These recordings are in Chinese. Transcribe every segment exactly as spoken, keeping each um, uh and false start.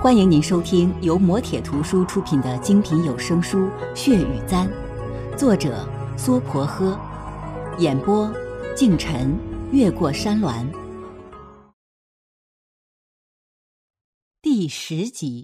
欢迎您收听由磨铁图书出品的精品有声书《血与簪》，作者苏婆诃，演播敬晨，越过山峦。第十集。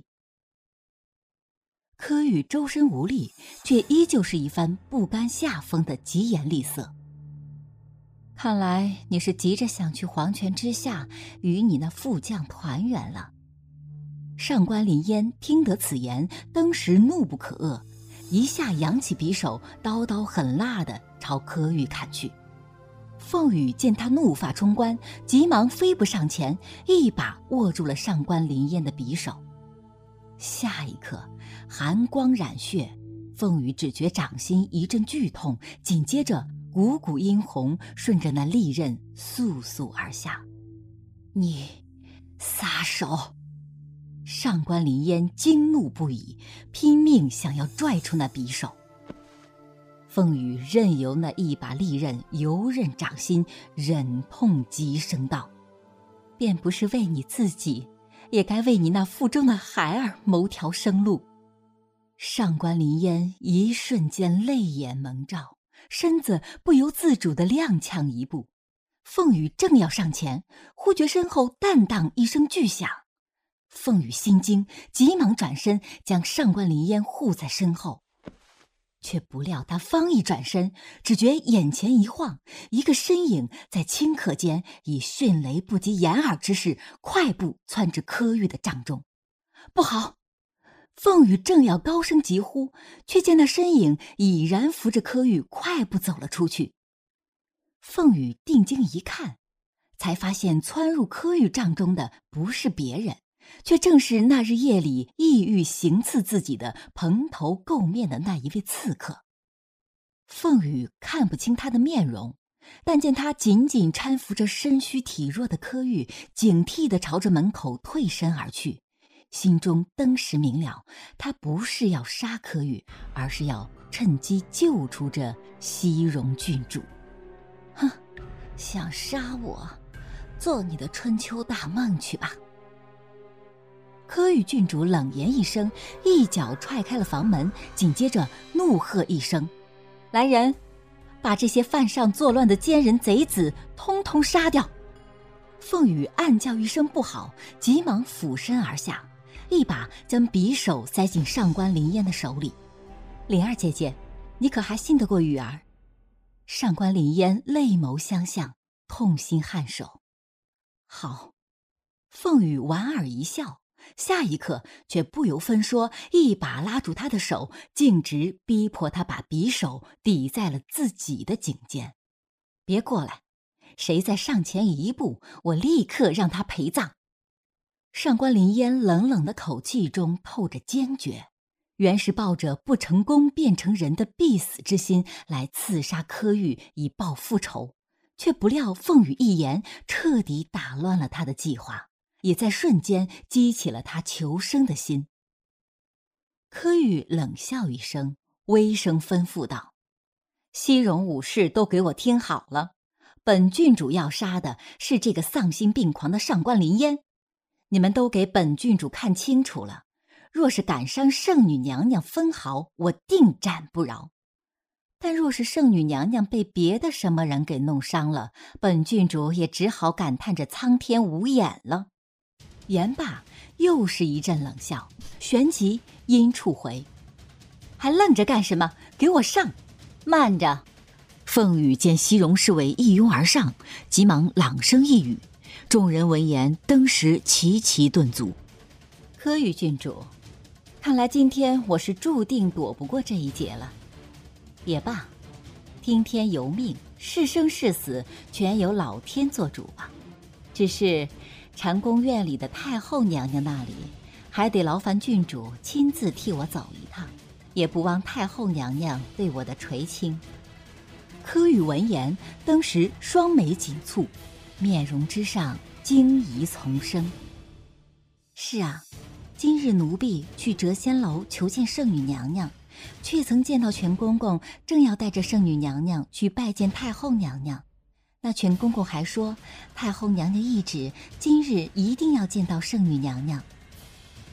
柯宇周身无力，却依旧是一番不甘下风的疾言厉色。看来你是急着想去黄泉之下与你那副将团圆了。上官林烟听得此言，登时怒不可遏，一下扬起匕首，刀刀狠辣地朝柯宇砍去。凤羽见他怒发冲冠，急忙飞步上前，一把握住了上官林烟的匕首。下一刻，寒光染血，凤羽只觉掌心一阵剧痛，紧接着股股殷红顺着那利刃簌簌而下。你撒手！上官林烟惊怒不已，拼命想要拽出那匕首。凤羽任由那一把利刃游刃掌心，忍痛极声道：便不是为你自己，也该为你那腹中的孩儿谋条生路。上官林烟一瞬间泪眼蒙罩，身子不由自主地踉跄一步。凤羽正要上前，忽觉身后淡当一声巨响。凤羽心惊，急忙转身将上官林烟护在身后，却不料他方一转身，只觉眼前一晃，一个身影在顷刻间以迅雷不及掩耳之势快步窜至柯宇的帐中。不好！凤羽正要高声疾呼，却见那身影已然扶着柯宇快步走了出去。凤羽定睛一看，才发现窜入柯宇帐中的不是别人，却正是那日夜里意欲行刺自己的蓬头垢面的那一位刺客。凤羽看不清他的面容，但见他紧紧搀扶着身虚体弱的柯宇，警惕地朝着门口退身而去，心中登时明了，他不是要杀柯宇，而是要趁机救出这西戎郡主。哼，想杀我，做你的春秋大梦去吧。柯宇郡主冷言一声，一脚踹开了房门，紧接着怒喝一声：来人，把这些犯上作乱的奸人贼子通通杀掉！凤羽暗叫一声不好，急忙俯身而下，一把将匕首塞进上官林烟的手里。林儿姐姐，你可还信得过羽儿？上官林烟泪眸相向，痛心颔首。好。凤羽莞尔一笑，下一刻却不由分说，一把拉住他的手，径直逼迫他把匕首抵在了自己的颈间。别过来，谁再上前一步，我立刻让他陪葬。上官林烟冷冷的口气中透着坚决，原是抱着不成功变成人的必死之心来刺杀柯宇以报复仇，却不料凤羽一言彻底打乱了他的计划，也在瞬间激起了他求生的心。柯宇冷笑一声，微声吩咐道：西戎武士都给我听好了，本郡主要杀的是这个丧心病狂的上官林烟，你们都给本郡主看清楚了，若是敢伤圣女娘娘分毫，我定斩不饶。但若是圣女娘娘被别的什么人给弄伤了，本郡主也只好感叹着苍天无眼了。言罢，又是一阵冷笑，旋即阴处回：还愣着干什么？给我上！慢着！凤羽见西戎侍卫一拥而上，急忙朗声一语，众人闻言登时齐齐顿足。柯宇郡主，看来今天我是注定躲不过这一劫了。也罢，听天由命，是生是死全由老天做主吧。只是禅宫院里的太后娘娘那里，还得劳烦郡主亲自替我走一趟，也不忘太后娘娘对我的垂青。柯宇闻言，登时双眉紧蹙，面容之上惊疑丛生。是啊，今日奴婢去谪仙楼求见圣女娘娘，却曾见到全公公正要带着圣女娘娘去拜见太后娘娘。那全公公还说，太后娘娘懿旨，今日一定要见到圣女娘娘。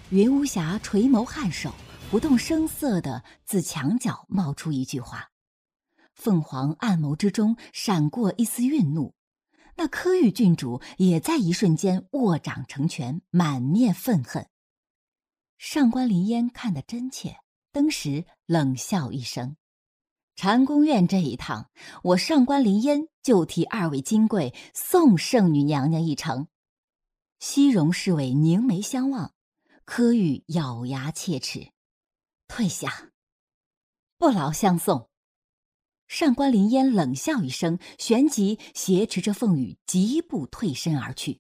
云无暇垂眸颔首，不动声色地自墙角冒出一句话。凤凰暗眸之中闪过一丝愠怒，那柯玉郡主也在一瞬间握掌成拳，满面愤恨。上官林烟看得真切，登时冷笑一声：禅宫院这一趟，我上官林烟就替二位金贵送圣女娘娘一程。西戎侍卫凝眉相望，柯玉咬牙切齿：退下，不劳相送。上官林烟冷笑一声，旋即挟持着凤羽疾步退身而去。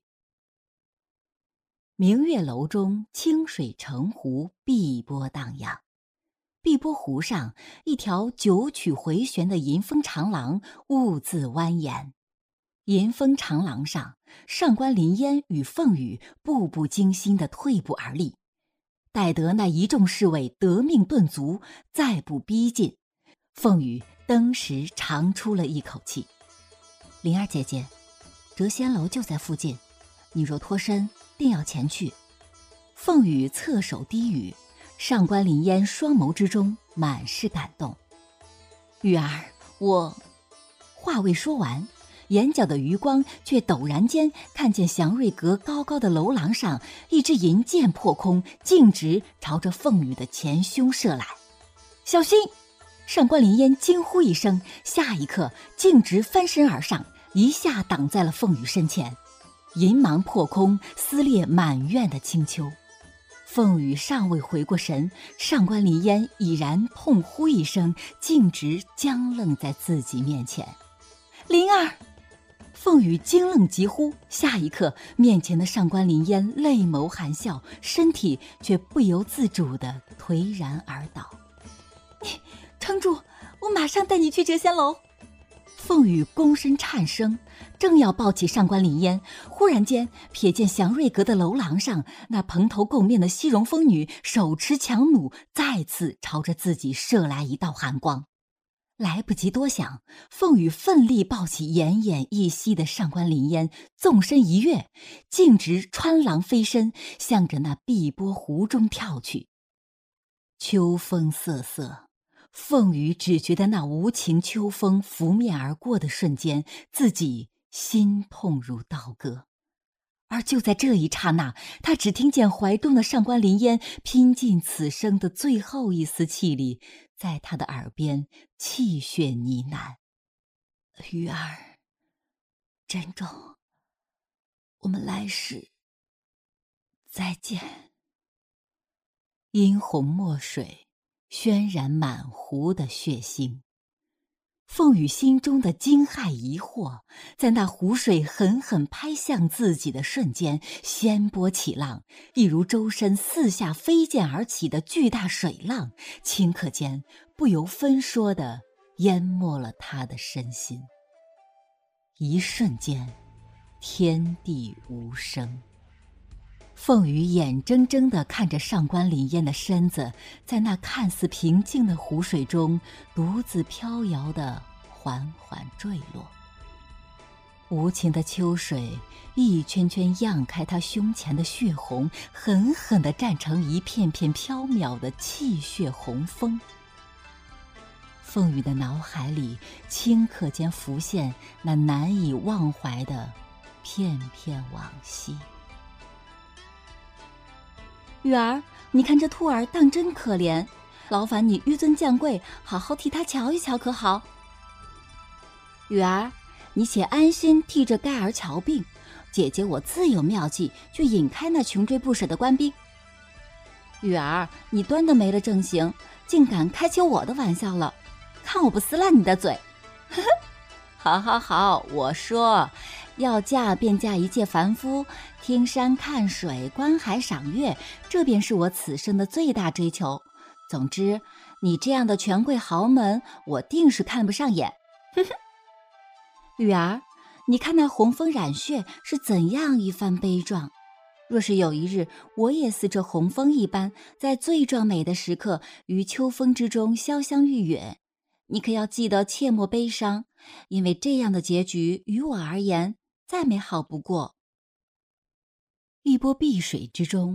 明月楼中清水成湖，碧波荡漾。碧波湖上，一条九曲回旋的银风长廊兀自蜿蜒。银风长廊上，上官林烟与凤羽步步惊心地退步而立。待得那一众侍卫得命顿足，再不逼近，凤羽登时长出了一口气：灵儿姐姐，谪仙楼就在附近，你若脱身，定要前去。凤羽侧首低语，上官林烟双眸之中满是感动。玉儿，我……话未说完，眼角的余光却陡然间看见祥瑞阁高高的楼廊上，一支银箭破空，径直朝着凤羽的前胸射来。小心！上官林烟惊呼一声，下一刻径直翻身而上，一下挡在了凤羽身前。银芒破空，撕裂满院的清秋。凤羽尚未回过神，上官林烟已然痛呼一声，径直僵愣在自己面前。灵儿！凤羽惊愣急呼，下一刻面前的上官林烟泪眸含笑，身体却不由自主地颓然而倒。你城主，我马上带你去谪仙楼。凤羽躬身颤声，正要抱起上官林烟，忽然间瞥见祥瑞阁的楼廊上，那蓬头垢面的西戎疯女手持强弩，再次朝着自己射来一道寒光。来不及多想，凤羽奋力抱起奄奄一息的上官林烟，纵身一跃，径直穿廊飞身，向着那碧波湖中跳去。秋风瑟瑟，凤羽只觉得那无情秋风拂面而过的瞬间，自己心痛如刀割。而就在这一刹那，他只听见怀中的上官林烟拼尽此生的最后一丝气力，在他的耳边气血呢喃：羽儿，珍重，我们来世再见。殷红墨水渲染满湖的血腥。凤羽心中的惊骇疑惑，在那湖水狠狠拍向自己的瞬间，掀波起浪，一如周身四下飞溅而起的巨大水浪，顷刻间不由分说地淹没了他的身心。一瞬间，天地无声。凤羽眼睁睁地看着上官林烟的身子在那看似平静的湖水中独自飘摇地缓缓坠落。无情的秋水一圈圈漾开他胸前的血红，狠狠地蘸成一片片飘渺的气血红枫。凤羽的脑海里顷刻间浮现那难以忘怀的片片往昔。羽儿，你看这兔儿当真可怜，劳烦你纡尊降贵，好好替他瞧一瞧可好？羽儿，你且安心替这盖儿瞧病，姐姐我自有妙计去引开那穷追不舍的官兵。羽儿，你端的没了正形，竟敢开起我的玩笑了，看我不撕烂你的嘴！呵呵，好好好，我说，要嫁便嫁一介凡夫，听山看水，观海赏月，这便是我此生的最大追求。总之，你这样的权贵豪门，我定是看不上眼。呵呵，羽儿，你看那红枫染血是怎样一番悲壮。若是有一日，我也似这红枫一般，在最壮美的时刻，于秋风之中潇湘玉殒，你可要记得切莫悲伤，因为这样的结局于我而言再美好不过。一波碧水之中，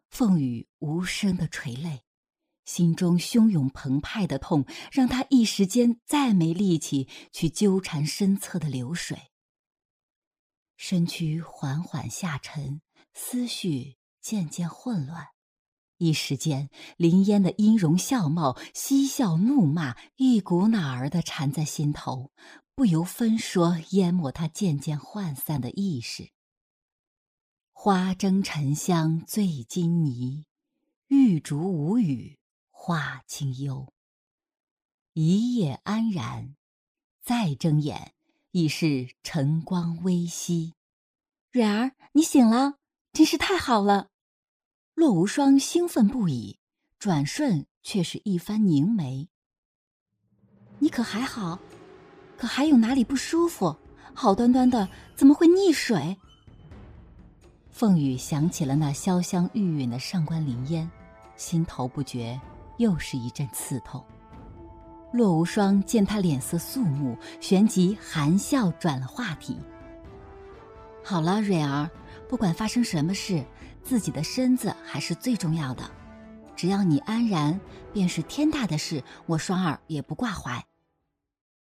凤羽无声的垂泪，心中汹涌澎湃的痛让他一时间再没力气去纠缠身侧的流水。身躯缓缓下沉，思绪渐渐混乱，一时间林烟的音容笑貌、嬉笑怒骂一股脑儿地缠在心头，不由分说淹没他渐渐涣散的意识。花蒸沉香醉金泥，玉竹无语话清幽。一夜安然，再睁眼已是晨光微曦。蕊儿，你醒了，真是太好了。洛无双兴奋不已，转瞬却是一番凝眉。你可还好？可还有哪里不舒服？好端端的怎么会溺水？凤羽想起了那潇香玉殒的上官林烟，心头不觉又是一阵刺痛。洛无双见他脸色肃穆，旋即含笑转了话题。好了，蕊儿，不管发生什么事，自己的身子还是最重要的。只要你安然，便是天大的事，我双儿也不挂怀。